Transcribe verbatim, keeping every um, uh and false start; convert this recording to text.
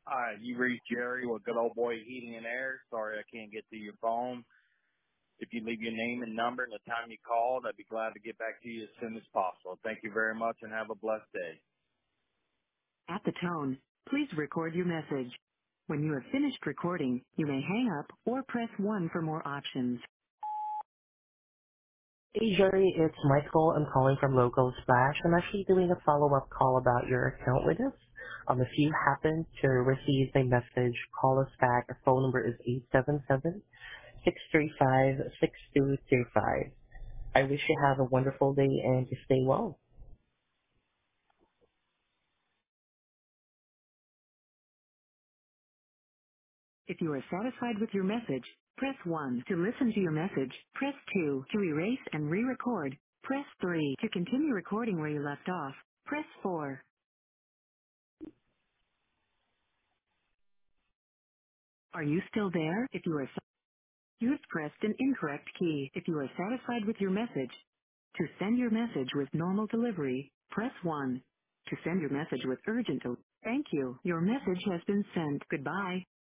Hi, you reached Jerry with Good Old Boy Heating and Air. Sorry I can't get to your phone. If you leave your name and number and the time you called, I'd be glad to get back to you as soon as possible. Thank you very much and have a blessed day. At the tone, please record your message. When you have finished recording, you may hang up or press one for more options. Hey Jerry, it's Michael. I'm calling from Local Splash. I'm actually doing a follow-up call about your account with us. Um, if you happen to receive a message, call us back. Our phone number is eight seven seven, six three five, six two three five. I wish you have a wonderful day and you stay well. If you are satisfied with your message, press one. To listen to your message, press two. To erase and re-record, press three. To continue recording where you left off, press four. Are you still there? If you are You have pressed an incorrect key. If you are satisfied with your message, to send your message with normal delivery, press one. To send your message with urgent delivery, thank you. Your message has been sent. Goodbye.